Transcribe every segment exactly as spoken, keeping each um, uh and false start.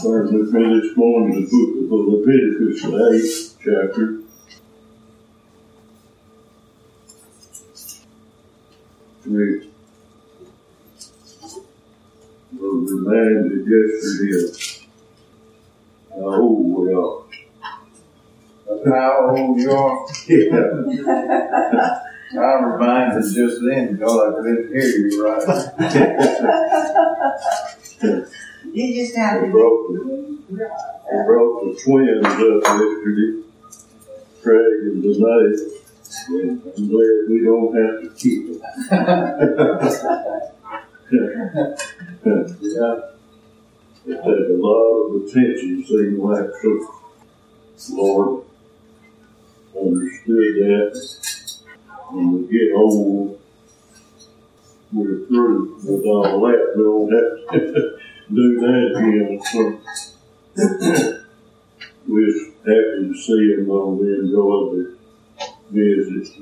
Turn with me this morning to the book of Leviticus, the eighth chapter. We were reminded yesterday how old we are. How old you are? Yeah. I reminded just then because I couldn't hear you right. You just have We to broke the, we broke the twins up yesterday, Craig and Danae. And I'm glad we don't have to keep them. Yeah. It takes a lot of attention, seems like so. Lord understood that. When we get old, we're through with all that. We don't have to do that again. So we're happy to see them though. We enjoy their visits.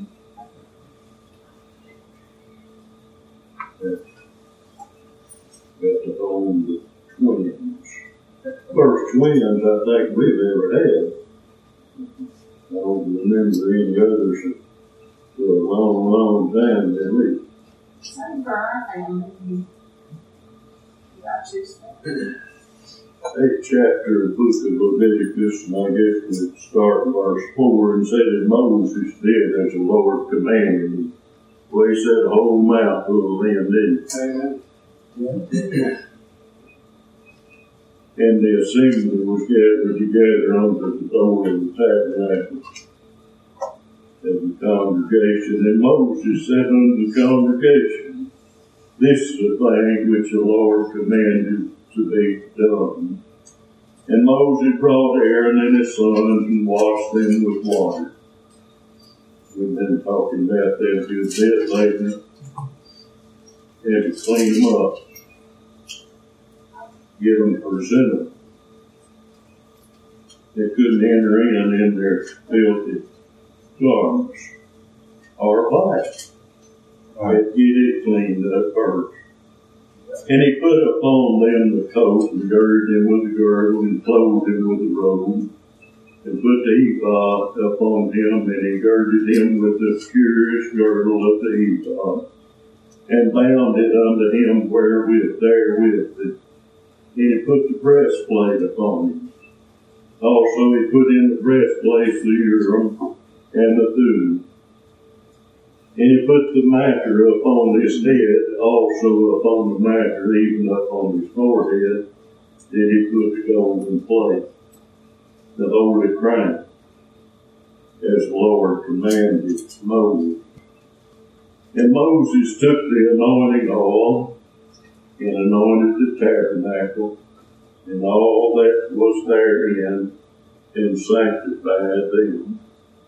Got to hold the twins. First twins I think we've ever had. I don't remember any others for a long, long time, did we? Same for our family. Got two steps. Eighth chapter of the book of Leviticus, and I guess we start in verse four, and said that Moses did as the Lord commanded him. Well, he said a whole mouthful of them, didn't he? Amen. And the assembly was gathered together under the door of the tabernacle of the congregation. And Moses said unto the congregation, this is the thing which the Lord commanded to be done. And Moses brought Aaron and his sons and washed them with water. We've been talking about that a good bit lately. Had to clean them up. Get them presentable. They couldn't enter in in their filthy garments or vice. Right. Get it cleaned up first. And he put upon them the coat, and girded them with the girdle, and clothed them with the robe, and put the ephod upon him, and he girded him with the purest girdle of the ephod, and bound it unto him wherewith therewith. And he put the breastplate upon him. Also he put in the breastplate the urim and the thummim. And he put the mitre upon his head, also upon the mitre, even upon his forehead, did he put the golden plate, the holy crown, as the Lord commanded Moses. And Moses took the anointing oil, and anointed the tabernacle, and all that was therein, and sanctified them.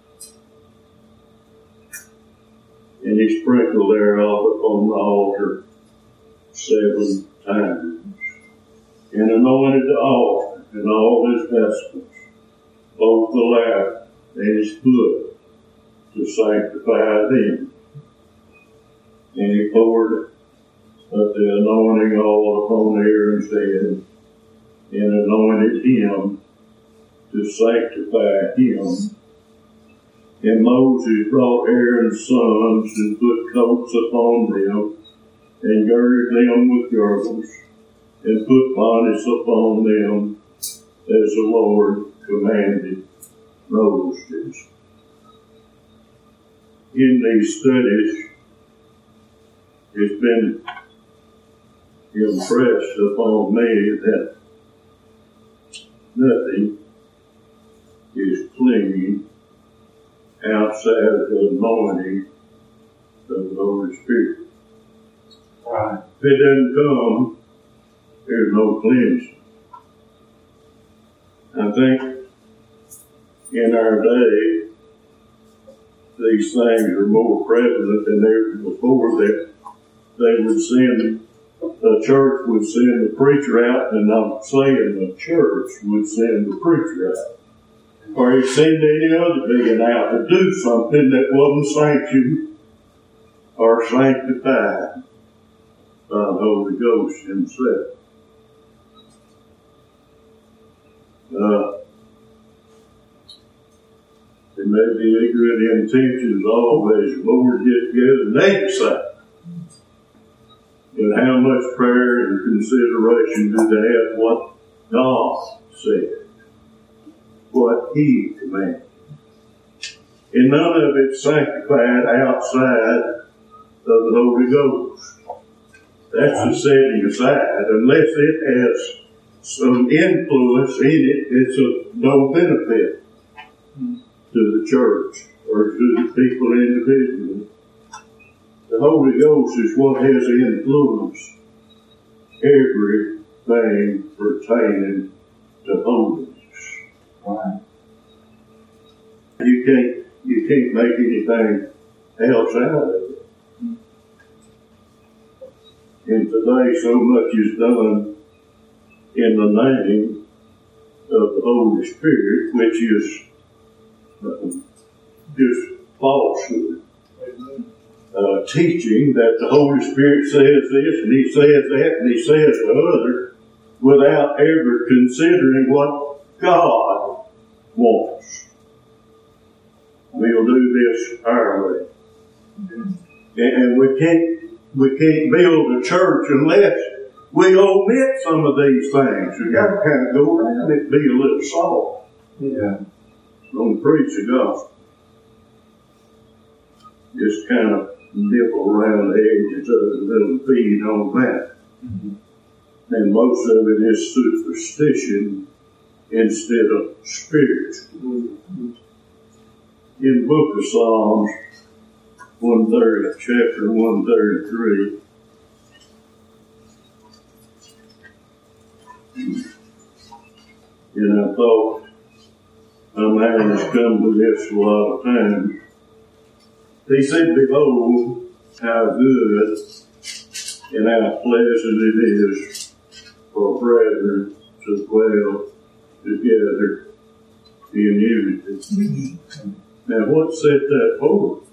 And he sprinkled thereof upon the altar seven times, and anointed the altar and all his vessels, both the laver and his foot, to sanctify them. And he poured of the anointing oil upon Aaron's head, and anointed him to sanctify him. And Moses brought Aaron's sons and put coats upon them, and girded them with girdles, and put bonnets upon them, as the Lord commanded Moses. In these studies, it's been impressed upon me that nothing is clean outside of the anointing of the Holy Spirit. Right. If it doesn't come, there's no cleansing. I think in our day, these things are more prevalent than ever before, that they would send the church would send the preacher out, and I'm saying the church would send the preacher out. Or he'd send any other being out to do something that wasn't sanctioned or sanctified by the Holy Ghost himself. Uh, it may be good intentions always, Lord, get together and they decide. But how much prayer and consideration do they have what God said, what He commanded? And none of it's sanctified outside of the Holy Ghost. That's the setting aside. Unless it has some influence in it, it's of no benefit to the church or to the people individually. The Holy Ghost is what has influenced everything pertaining to holiness. Right. You can't, you can't make anything else out of it. And today so much is done in the name of the Holy Spirit, which is uh, just falsehood. Uh, teaching that the Holy Spirit says this and He says that and He says the other without ever considering what God wants. We'll do this our way. And, and we can't, we can't build a church unless we omit some of these things. We got to kind of go around it, be a little soft. Yeah. Don't preach the gospel. Just kind of nibble around the edges of it, little feed on that. Mm-hmm. And most of it is superstition instead of spiritual. Mm-hmm. In the book of Psalms, one thirty, chapter one thirty-three, and I thought, a man has come to this a lot of times. He said, behold, how good and how pleasant it is for brethren to dwell together in unity. Now, what set that forth?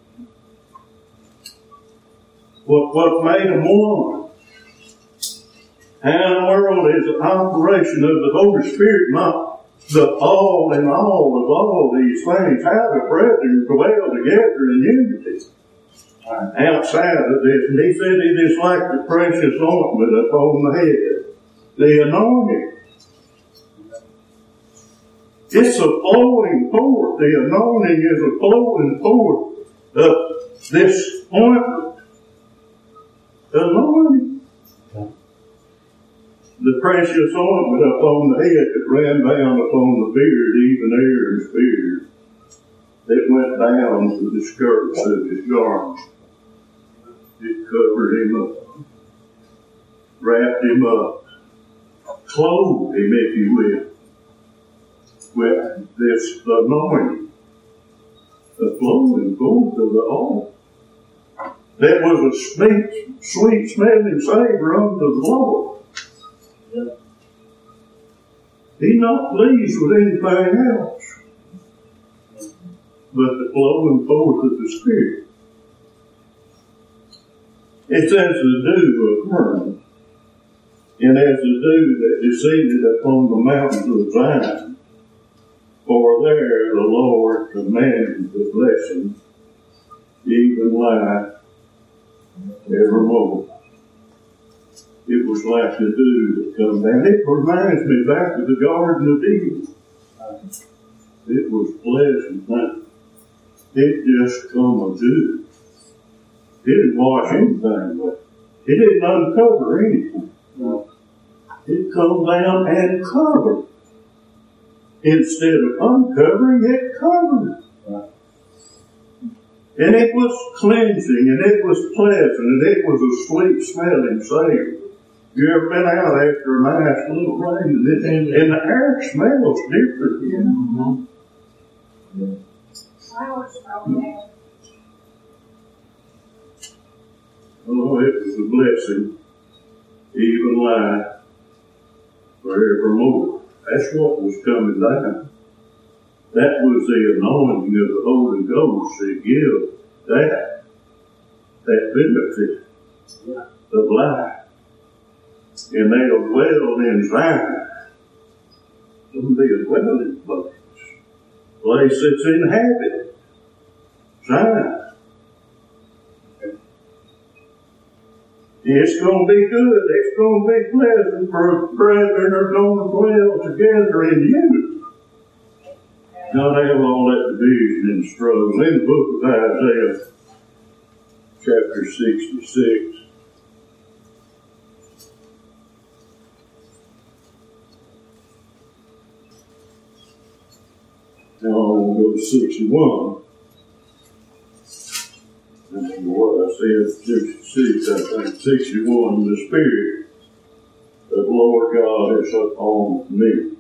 What, what made them one? How in the world is the operation of the Holy Spirit not the all in all of all these things? How the brethren dwell together in unity outside of this? And he said it is like the precious ointment upon the head, the anointing. It's a flowing forth. The anointing is a flowing forth of this ointment. Anointing. The precious ointment upon the head that ran down upon the beard, even Aaron's beard, that went down to the skirts of his garment. It covered him up, wrapped him up, clothed him, if you will, with this anointing, the flowing forth of the oil. That was a sweet, sweet smelling savor unto the Lord. Yeah. He's not pleased with anything else but the flowing forth of the Spirit. It's as the dew of Hermon, and as the dew that descended upon the mountains of Zion. For there the Lord commanded the blessing, even life evermore. It was like the dew that comes down. It reminds me back of the Garden of Eden. It was pleasant. It just come a dew. It didn't wash anything, but it didn't uncover anything. No. It come down and covered. Instead of uncovering, it covered. Right. And it was cleansing, and it was pleasant, and it was a sweet smelling savor. You ever been out after a nice little rain, and, it, and, and the air smells different? Yeah. Mm-hmm. Yeah. Oh, it was a blessing, even life forevermore. That's what was coming down. That was the anointing of the Holy Ghost that gives that, that benefit yeah. of life. And they'll dwell in Zion. going to be a dwelling place. Place that's inhabited. Zion. It's going to be good. It's going to be pleasant for brethren are going to dwell together in unity. Not have all that division and struggle. In the book of Isaiah, chapter sixty-six, now I'm going to go to sixty-one. This is what I said, sixty-six, I think, sixty-one, the Spirit of the Lord God is upon me,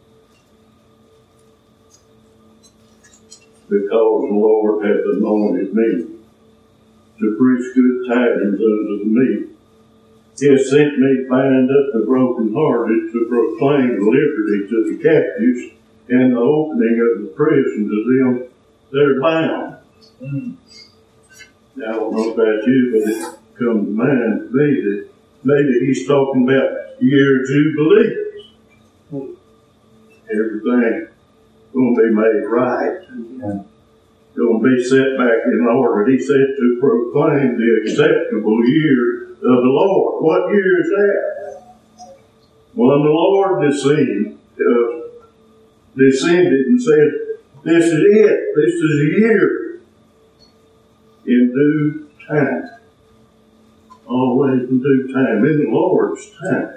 because the Lord hath anointed me to preach good tidings unto the meek. He has sent me to bind up the brokenhearted, to proclaim liberty to the captives, and the opening of the prison to them that are bound. Mm. Now, I don't know about you, but it comes to mind to me that maybe he's talking about year jubilees. Mm. Everything going to be made right. Mm. Going to be set back in order. He said to proclaim the acceptable year of the Lord. What year is that? When the Lord descended, uh, descended and said, this is it. This is a year. In due time. Always in due time. In the Lord's time.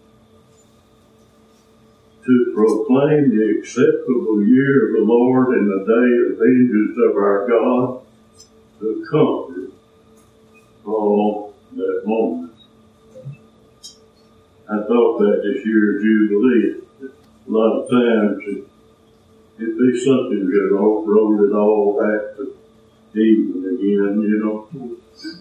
To proclaim the acceptable year of the Lord and the day of vengeance of our God, to comfort all that moment. I thought that this year of Jubilee, a lot of times it, it'd be something good, all roll it all back to even again, you know.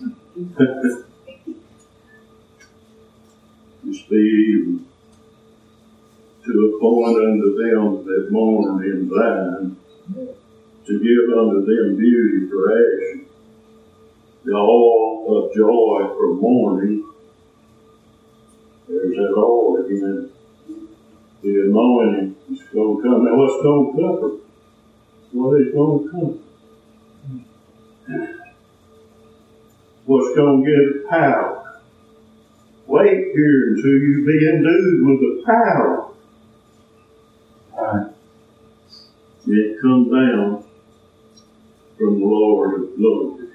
Just be even. To appoint unto them that mourn in Zion, to give unto them beauty for ashes, the oil of joy for mourning. There's that oil again. The anointing is going to come. Now, what's going to comfort? What is going to comfort? What's going to give power? Wait here until you be endued with the power. Right. It comes down from the Lord of glory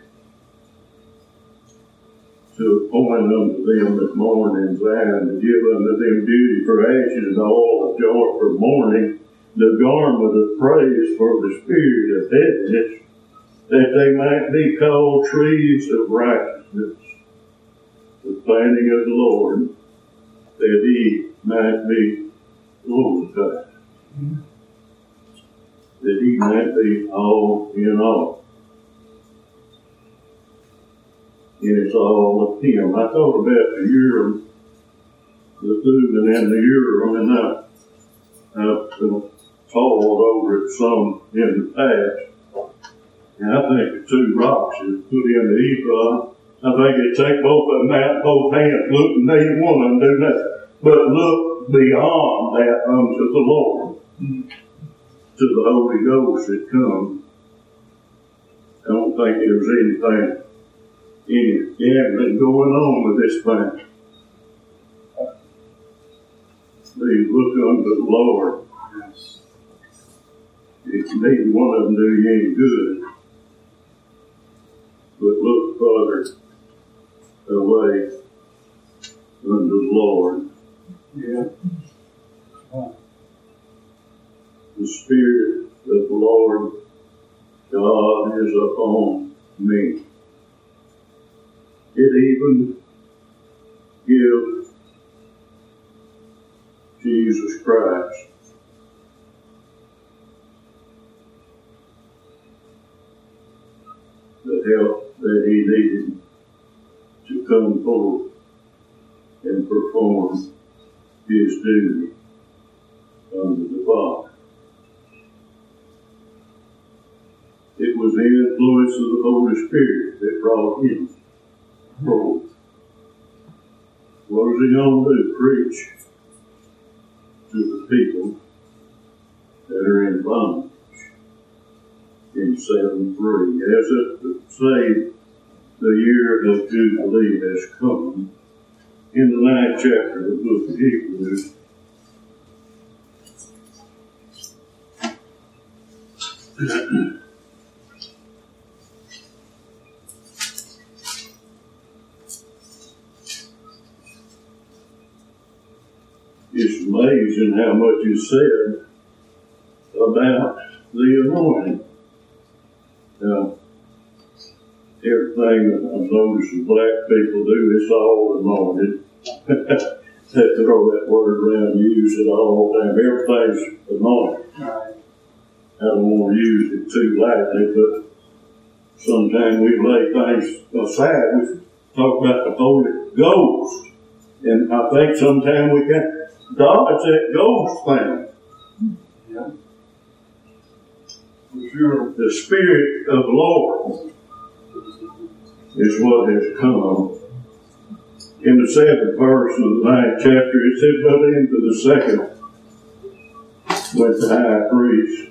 to appoint unto them that mourn in Zion, to give unto them beauty for ashes, the oil of joy for mourning, the garment of praise for the spirit of heaviness, that they might be called trees of righteousness, the planting of the Lord, that he might be glorified. That he might be all in all. And it's all of him. I thought about the Urim, the Thummim and the Urim, and I, I've uh, toiled over it some in the past. And I think the two rocks is put in the ephod. I think it take both of them out, both hands, look, and neither one of them do nothing. But look beyond that unto the Lord. Mm. To the Holy Ghost that comes. I don't think there's anything, any gambling going on with this thing. Please look unto the Lord. If neither one of them do you any good, but look further away unto the Lord. Yeah. The Spirit of the Lord God is upon me. It even gives Jesus Christ the help that he needed to come forth and perform his duty under the Father. It was the influence of the Holy Spirit that brought him forth. What was he going to do? Preach to the people seven three. As it say, the year of Jubilee has come. In the ninth chapter of the book of Hebrews, it's amazing how much is said about the anointing. Now, everything that I've noticed that black people do, it's all anointed. They throw that word around and use it all the time. Everything's anointed. Right. I don't want to use it too lightly, but sometimes we lay things aside. We talk about the Holy Ghost. And I think sometimes we can dodge that ghost thing. Yeah. For sure. The Spirit of the Lord is what has come. In the seventh verse of the ninth chapter, it said, but into the second went the high priest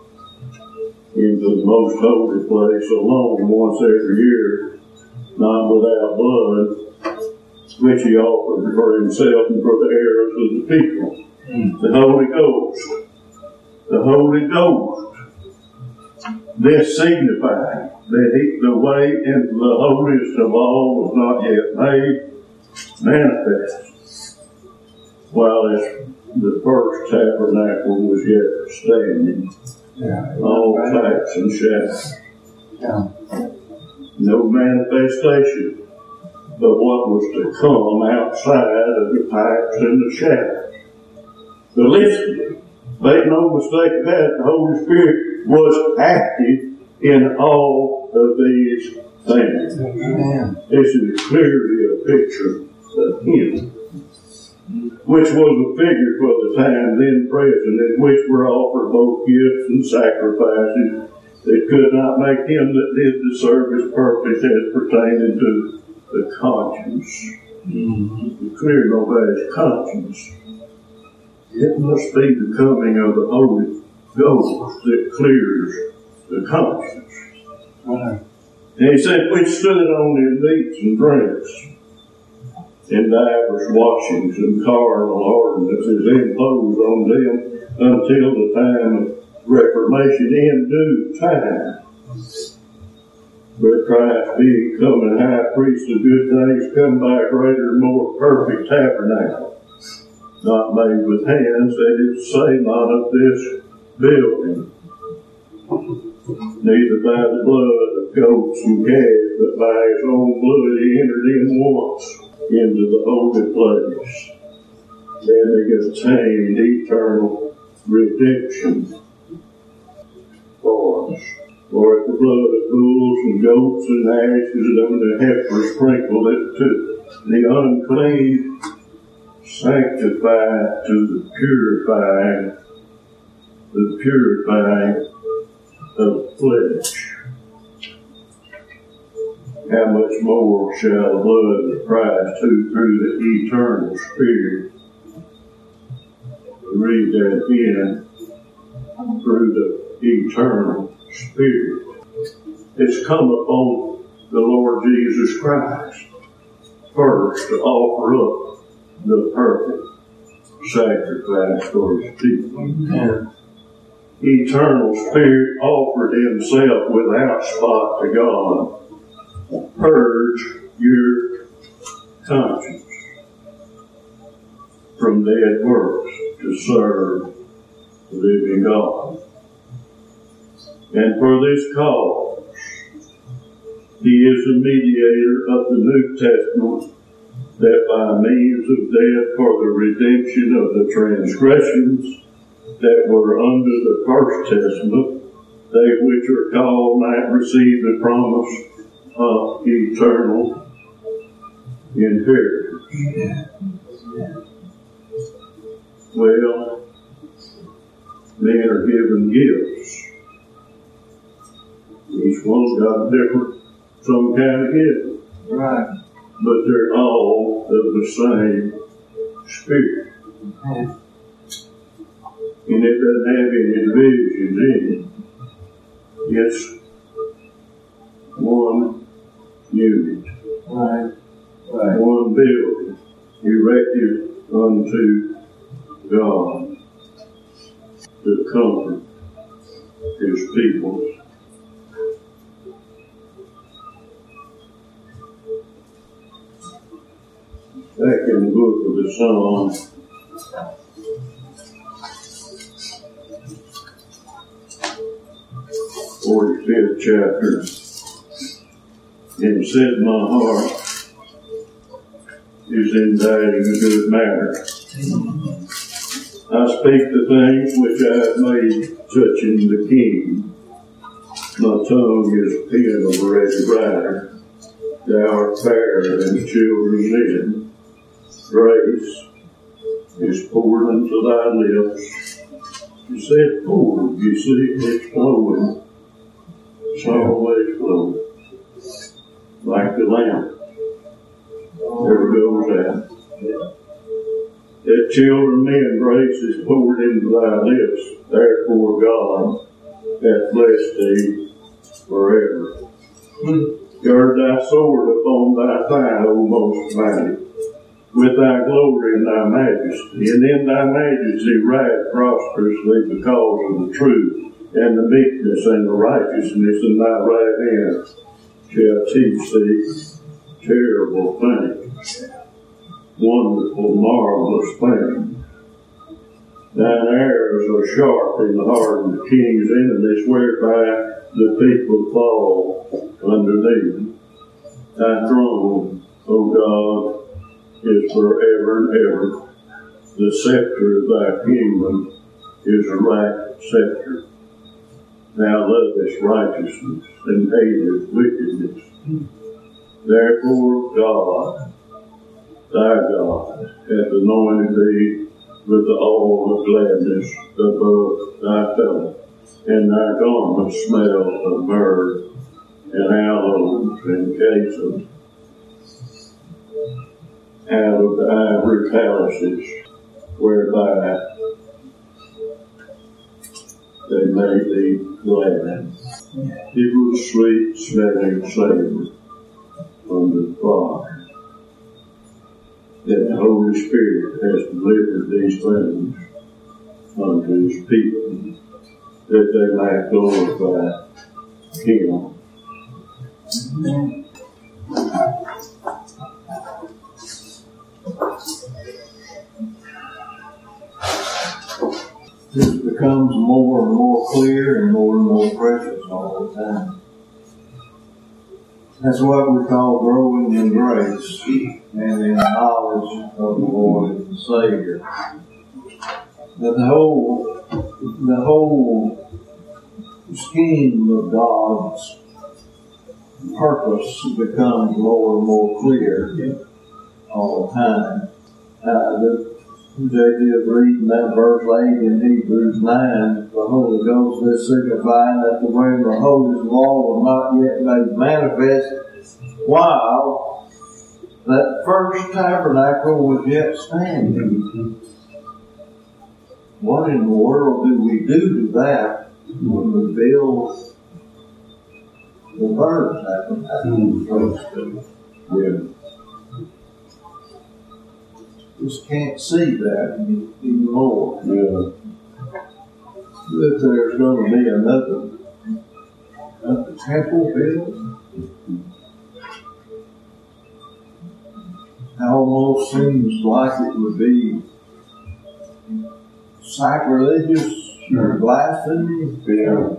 into the most holy place alone once every year, not without blood, which he offered for himself and for the heirs of the people. Mm. The Holy Ghost. The Holy Ghost. This signified that he, the way into the holiest of all was not yet made manifest, while as the first tabernacle was yet standing. Yeah, all right. types and shadows. Yeah. No manifestation but what was to come outside of the types and the shadows. But listen, make no mistake about it, the Holy Spirit was active in all of these things. Amen. This is clearly a picture of Him, which was a figure for the time then present, in which were offered both gifts and sacrifices that could not make him that did the service perfect as pertaining to the conscience. Mm-hmm. To clear nobody's conscience. It must be the coming of the Holy Ghost that clears the conscience. Right. And he said, which stood on their meats and drinks, and divers washings and carnal ordinances imposed on them until the time of reformation in due time. But Christ being come and high priest of good things, come by a greater and more perfect tabernacle, not made with hands, that is to say, not of this building, neither by the blood of goats and calves, but by his own blood he entered in once into the holy place, having obtained eternal redemption for us. For if the blood of bulls and goats and ashes and the heifer sprinkled it to the unclean, sanctified to the purifying, the purifying of flesh, how much more shall the blood of Christ, who through the eternal Spirit, read that again, through the eternal Spirit, it's come upon the Lord Jesus Christ first to offer up the perfect sacrifice for his people. Amen. Eternal Spirit offered himself without spot to God. Purge your conscience from dead works to serve the living God. And for this cause, he is the mediator of the New Testament, that by means of death for the redemption of the transgressions that were under the First Testament, they which are called might receive the promise of eternal inheritance. Well, men are given gifts. Each one's got a different, some kind of gift. Right. But they're all of the same Spirit. Mm-hmm. And it doesn't have any divisions in it. It's one unit, Right. Right. one building, erected unto God to comfort his people. Back in the book of the Psalms, forty-fifth chapter, and said my heart is inditing a good matter. I speak the things which I have made touching the king. My tongue is a pen of a ready writer. Thou art fairer than the children's end. Grace is poured into thy lips. You said poured, you see, it's flowing. It's always flowing. Like the lamp. Never goes out. That children, men, grace is poured into thy lips. Therefore God hath blessed thee forever. Gird thy sword upon thy thigh, O most mighty, with thy glory and thy majesty, and in thy majesty ride prosperously because of the truth, and the meekness and the righteousness in thy right hand shall teach thee terrible things, wonderful, marvelous things. Thine arrows are sharp in the heart of the king's enemies, whereby the people fall underneath. Thy throne, O God, is forever and ever. The scepter of thy kingdom is a right scepter. Thou lovest righteousness and hatest wickedness. Therefore God, thy God, hath anointed thee with the oil of gladness above thy fellow, and thy garments smell of myrrh and aloes and cassia. Out of the ivory palaces whereby they made thee glad. It was sweet smelling savor from the fire. That the Holy Spirit has delivered these things unto his people, that they might glorify him. This becomes more and more clear and more and more precious all the time. That's what we call growing in grace and in knowledge of the Lord and Savior. That the whole, the whole scheme of God's purpose becomes more and more clear all the time. Uh, the, J D is reading that verse eight in Hebrews nine, the Holy Ghost is signifying that when the Holy Law was not yet made manifest, while that first tabernacle was yet standing. What in the world do we do to that when we build the third tabernacle? Yeah. Just can't see that anymore. Yeah. If there's going to be another, another temple built, it almost seems like it would be sacrilegious or blasphemy. Yeah.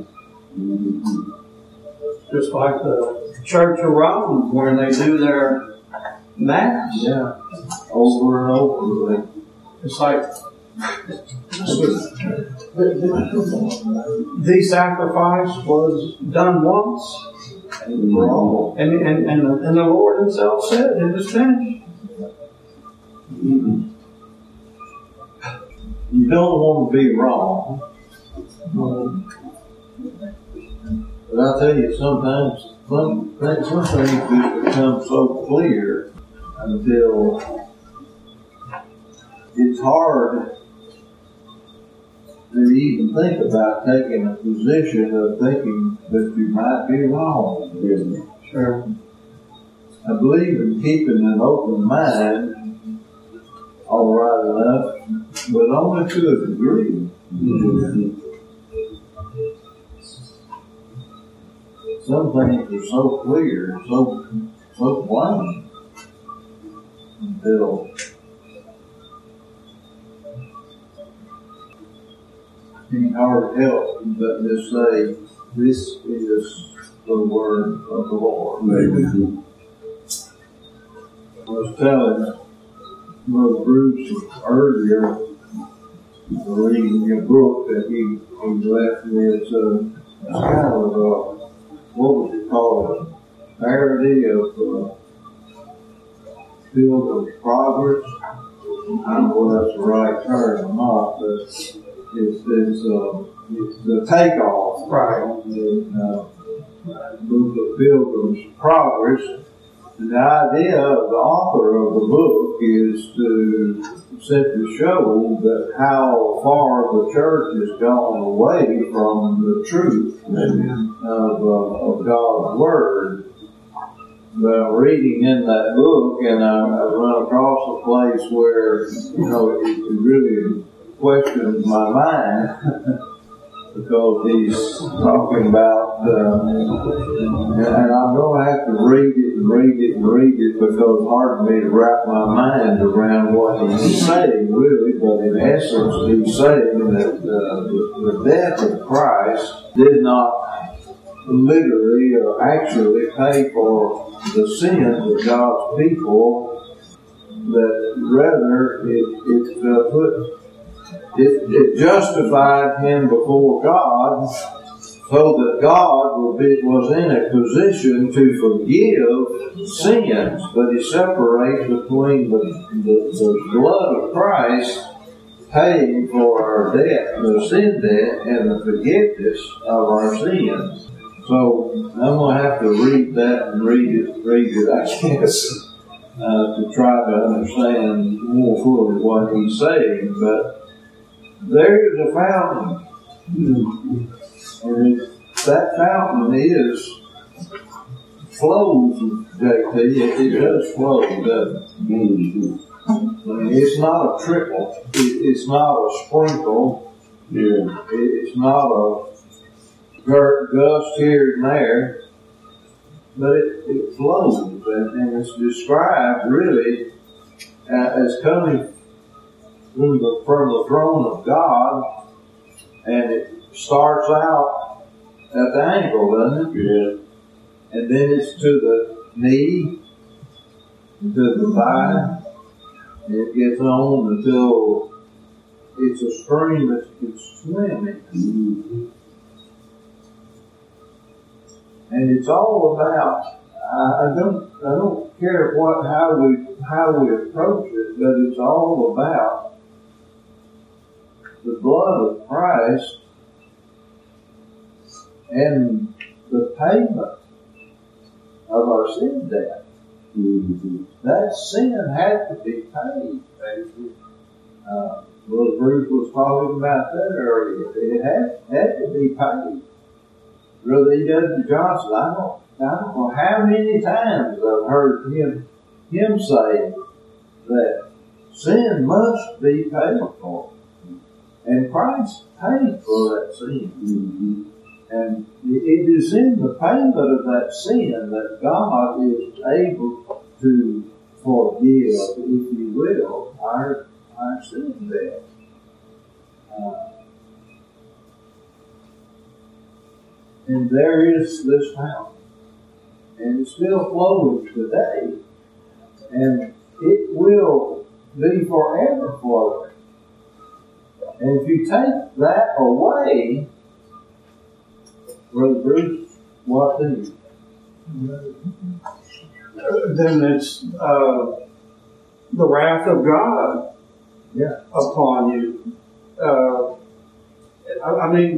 Just like the Church of Rome, where they do their Mass. Yeah. Over and over. It's like the sacrifice was done once, And wrong. and and and the, and the Lord Himself said it is finished. Mm-hmm. You don't want to be wrong. But I tell you, sometimes some, some things just become so clear until it's hard to even think about taking a position of thinking that you might be wrong. Sure. I believe in keeping an open mind, all right enough, but only to a degree. Mm-hmm. Some things are so clear, so so plain, until it's hard to help but just say, this is the word of the Lord. Maybe. I was telling Brother Bruce earlier, reading a book that he, he left me. It's a, it's kind of a, what would you call it, a parody of uh, Pilgrim's Progress. I don't know if that's the right term or not, but it's, it's, uh, it's the takeoff. Right. The uh, book of Pilgrim's Progress. And the idea of the author of the book is to simply show that how far the church has gone away from the truth of, uh, of God's Word. But reading in that book, and I, I run across a place where, you know, it, it really questions my mind. Because he's talking about, uh, and I'm going to have to read it and read it and read it because it's hard for me to wrap my mind around what he's saying, really. But in essence, he's saying that uh, the, the death of Christ did not literally or actually pay for the sins of God's people, that rather it, it uh, put It, it justified him before God so that God would be, was in a position to forgive sins. But he separates between the, the, the blood of Christ paying for our debt, the sin debt, and the forgiveness of our sins. So I'm going to have to read that and read it, read it, I guess, uh, to try to understand more fully what he's saying. But there is a fountain, and it, that fountain is flows, J P. It, it does flow, doesn't it? Mm-hmm. I mean, it's not a trickle. It, it's not a sprinkle. Yeah. It, it's not a dirt gust here and there, but it, it flows, and, and it's described really uh, as coming From the, from the throne of God, and it starts out at the ankle, doesn't it? Yeah. And then it's to the knee, to the thigh, and it gets on until it's a stream that you can swim in. Mm-hmm. And it's all about, I, I don't, I don't care what, how we, how we approach it, but it's all about the blood of Christ and the payment of our sin debt. Mm-hmm. That sin had to be paid. Uh, Brother Bruce was talking about that earlier. It had, had to be paid. Brother E W Johnson, I don't, I don't know how many times I've heard him, him say that sin must be paid for. And Christ paid for that sin. Mm-hmm. And it is in the payment of that sin that God is able to forgive, if you will, our, our sin debt. Uh, and there is this fountain. And it's still flowing today. And it will be forever flowing. And if you take that away, Brother Bruce, what then? Then it's uh, the wrath of God yeah. upon you. Uh, I, I mean,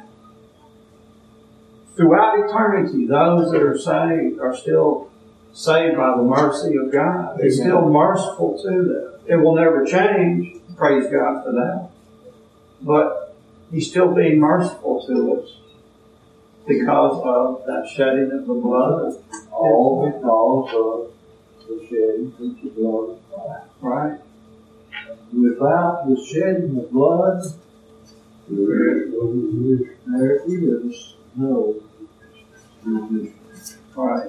throughout eternity, those that are saved are still saved by the mercy of God. He's still merciful to them. It will never change. Praise God for that. But He's still being merciful to us because of that shedding of the blood. All because of the shedding of the blood of Christ. Right. Without the shedding of blood, there is no remission. Right.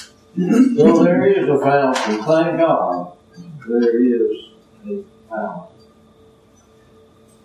So there is a fountain. Thank God there is a fountain.